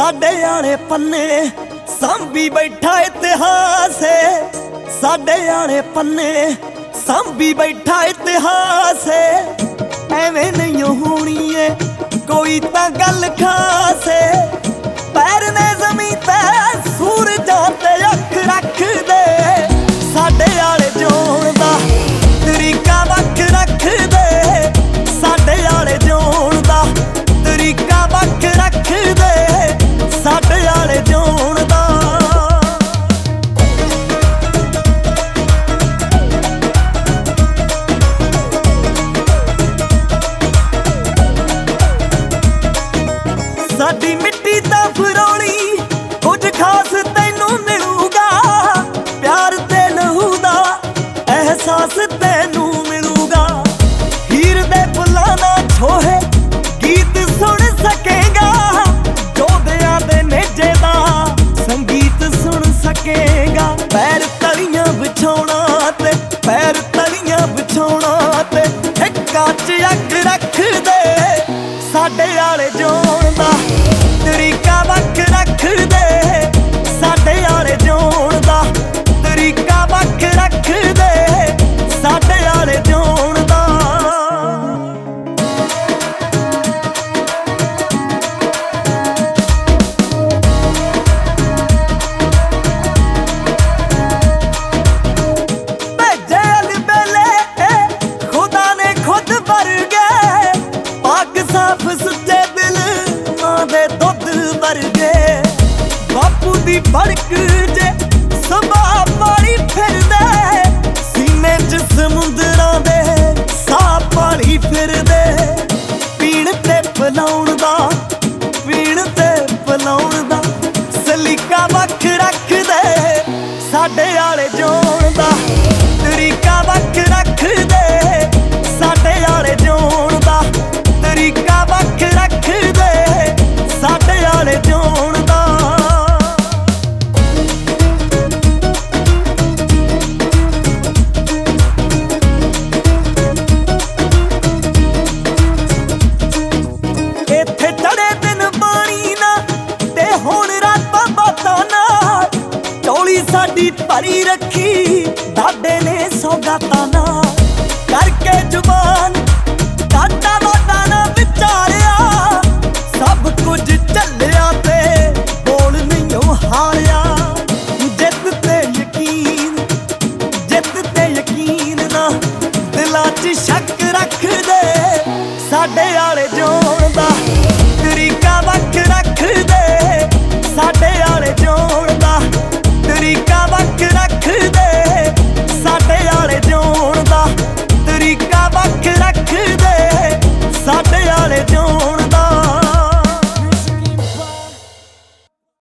साडे आले पन्ने सांभी बैठा इतिहास है। साडे आले पन्ने सांभी बैठा इतिहास है। एवें नहीं होनी है कोई तां गल खास है। पैर ने जमीन ते सूरजां ते अख रख दे। साडे आले जोण दा तरीका वख रख दे। साडे आले जोण दा तरीका वख रख दे। साडे आले जोण दा साडी मिट्टी दा फरौली कुछ खास तैनू मिलूगा। प्यार ते लहू दा एहसास तैनू मिलूगा। हीर दे फुल्लां दा छोहे गीत सुन सकेगा। जोधियां दे नेजे दा संगीत सुन सकेगा। पैर तलियां बिछाउणा ते पैर तलियां बिछाउणा ते ठेका च अग रख दे। साडे आले जोण दा तरीका वख रख दे। साडे आले जोण दा तरीका वख रख दे। साडे आले जोण दा भेजे अलबेले खुदा ने खुद वर्गे। पाक साफ सुच्चे दिल मां दे दुध वर्गे। बापू दी फड़क जे सुभाऽ पाली फिरदे। सीने च समुंदरां दे साह पाली फिरदे। पीण ते पिलाउण दा पीण ते पिलाउण दा सलीका वख रख दे। साडे आले जोण दा तरीका वख रख दे। साडे आले जोण दा तरीका वख रख दे। साडे आले जोण दा इत्थे चढ़े दिन पानी ना ते हुण रातां बातां नाल। चौली साडी भरी रखी दादे ने सौगातां नाल। करके जुबान काटा वादा ना विचार